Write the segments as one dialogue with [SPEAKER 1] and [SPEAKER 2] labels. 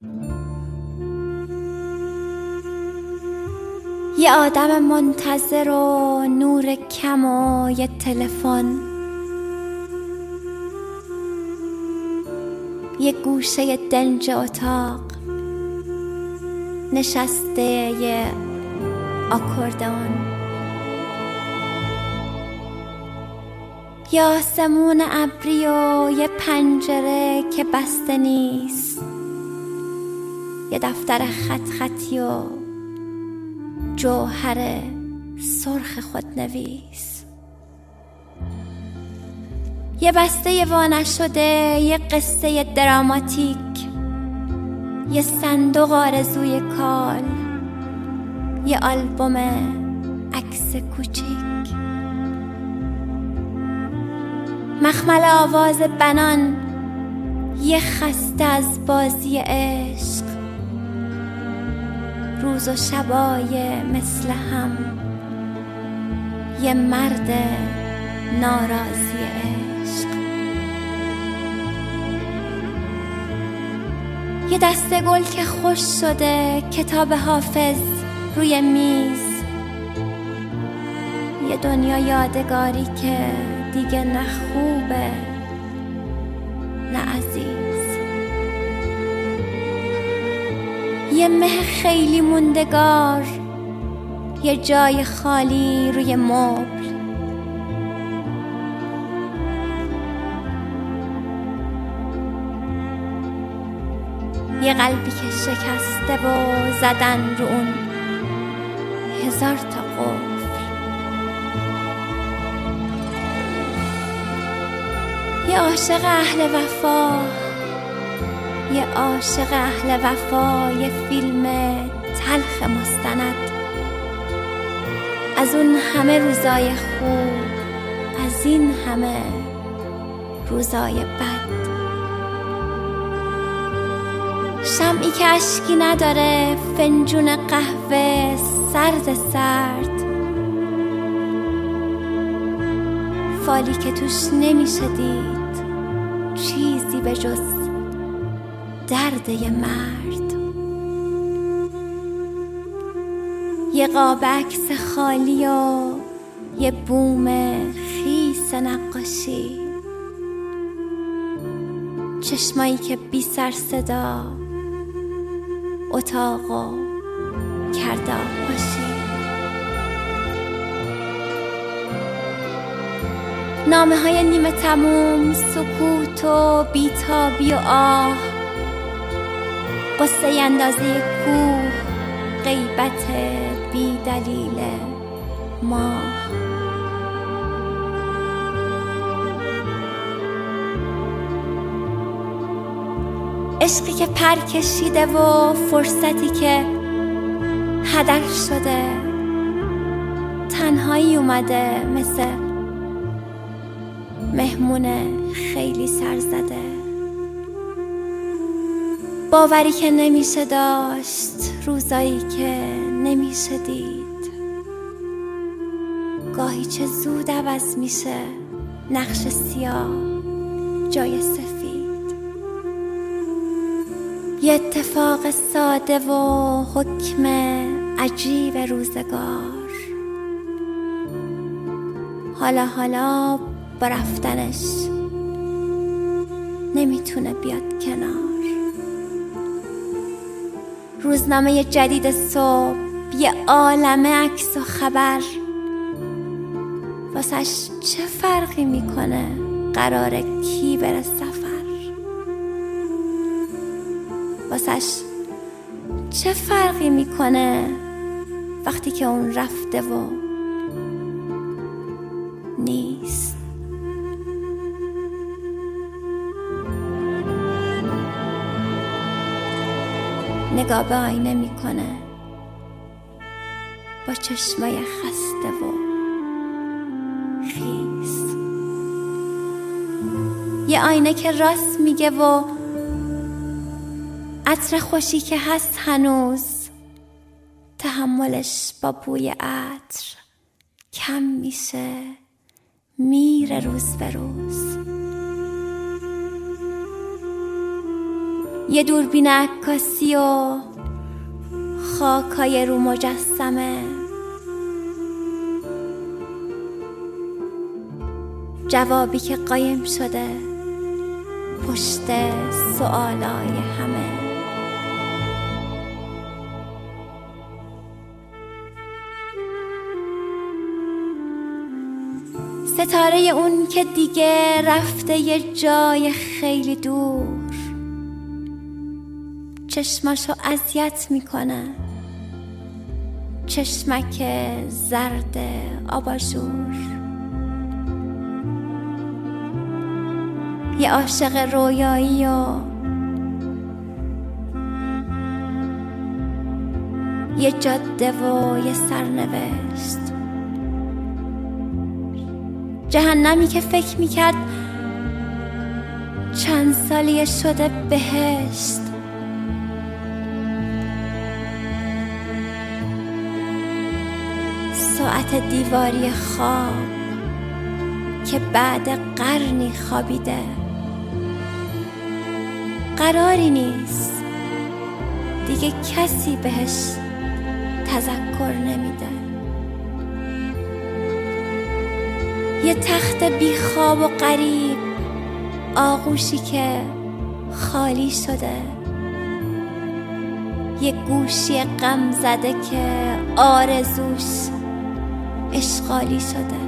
[SPEAKER 1] یه آدم منتظر و نور کم و یه تلفن، یه گوشه دنج اتاق نشسته یه آکوردئون، یه آسمون ابری و یه پنجره که بسته نیست، یه دفتر خط خطی و جوهر سرخ خودنویس، یه بسته وانشده، یه قصه دراماتیک، یه صندوق آرزوی کال، یه آلبوم عکس کوچیک، مخمل آواز بنان، یه خسته از بازی عشق، روز و شبای مثل هم، یه مرد ناراضی عشق، یه دسته گل که خوش شده، کتاب حافظ روی میز، یه دنیا یادگاری که دیگه نه خوبه نه عزیز، یه مه خیلی موندگار، یه جای خالی روی مبل، یه قلبی که شکسته و زدن رو اون 1000 تا قفل، یه عاشق اهل وفا، یه عاشق اهل وفا، یه فیلم تلخ مستند از اون همه روزای خوب، از این همه روزای بد، شمعی که اشکی نداره، فنجون قهوه سرد سرد، فالی که توش نمیشه دید چیزی به جز درد یه مرد، یه قاب عکس خالی و یه بوم خیس نقاشی، چشمایی که بی سر صدا اتاقو کرده آغوشی، نامه های نیمه تموم، سکوت و بیتابی و آه، قصه اندازه کوه، غیبت بی دلیل ماه، عشقی که پر کشیده و فرصتی که هدر شده، تنهایی اومده مثل مهمون خیلی سرزده، باوری که نمیشه داشت، روزایی که نمیشه دید، گاهی چه زود عوض میشه نقش سیاه جای سفید، یه اتفاق ساده و حکم عجیب روزگار، حالا با رفتنش نمیتونه بیاد کنار، روزنامه جدید صبح، یه عالمه عکس و خبر، واسش چه فرقی میکنه قراره کی بره سفر، واسش چه فرقی میکنه وقتی که اون رفته و نیست. نگاه به آینه میکنه با چشمای خسته و خیس، یه آینه که راست میگه و عطر خوشی که هست هنوز، تحملش با بوی عطر کم میشه، میره روز به روز. یه دوربین عکاسی و خاکای رو مجسمه، جوابی که قایم شده پشت سوالای همه. ستاره اون که دیگه رفته یه جای خیلی دور، چشماشو اذیت میکنه، چشمک زرد آباژور. یه عاشق رویایی و یه جاده و یه سرنوشت، جهنمی که فکر میکرد چند سالیه شده بهشت. ساعت دیواری خواب که بعد قرنی خوابیده، قراری نیست دیگه کسی بهش تذکر نمیده. یه تخت بی خواب و غریب، آغوشی که خالی شده، یه گوشی غم زده که آرزوش اشغالی شده.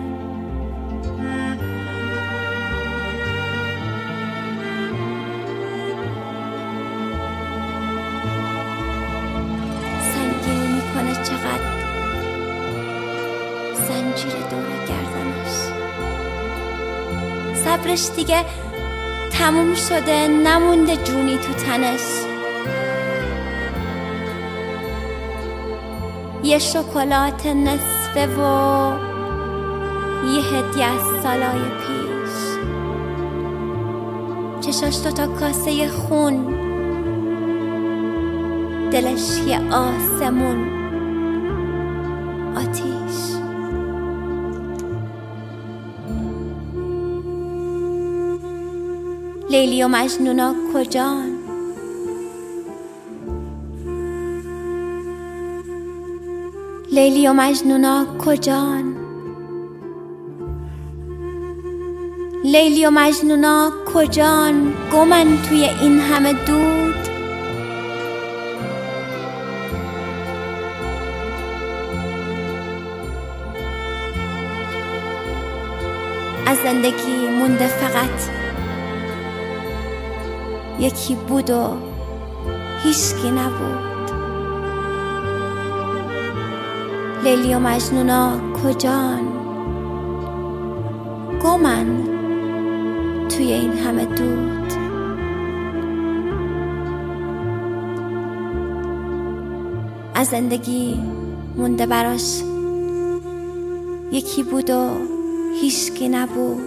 [SPEAKER 1] سنگینی میکنه چقدر زنجیر دور گردنش، صبرش دیگه تموم شده، نمونده جونی تو تنش. یه شکلات نصفه و یه هدیه از سالای پیش، چشاش تا کاسه خون، دلش یه آسمون آتیش. لیلی و مجنونا کجان؟ لیلی و مجنونا کجان؟ لیلی و مجنونا کجان؟ گمن توی این همه دود. از زندگی مونده فقط یکی بود و هیچکی نبود. لیلی و مجنونا کجان؟ گمن توی این همه دود. از زندگی مونده براش یکی بود و هیچکی نبود.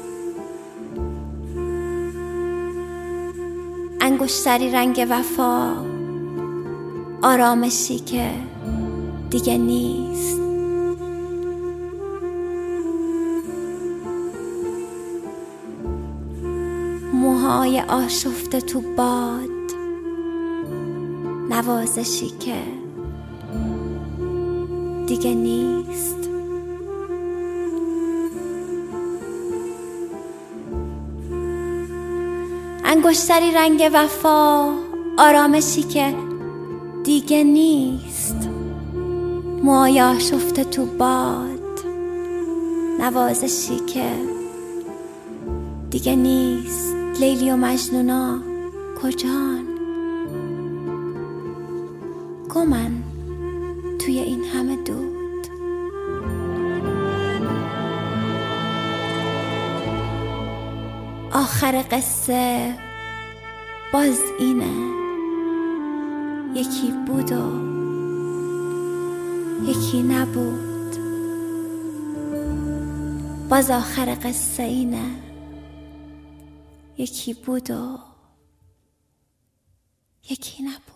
[SPEAKER 1] انگشتری رنگ وفا، آرامشی که دیگه نیست. موهای آشفته تو باد، نوازشی که دیگه نیست. انگشتری رنگ وفا، آرامشی که دیگه نیست. موهای آشفته تو باد، نوازشی که دیگه نیست. لیلی و مجنونا کجان؟ گمن توی این همه دود. آخر قصه باز اینه، یکی بود و یکی نبود. باز آخر قصه اینه، یکی بود و یکی نبود.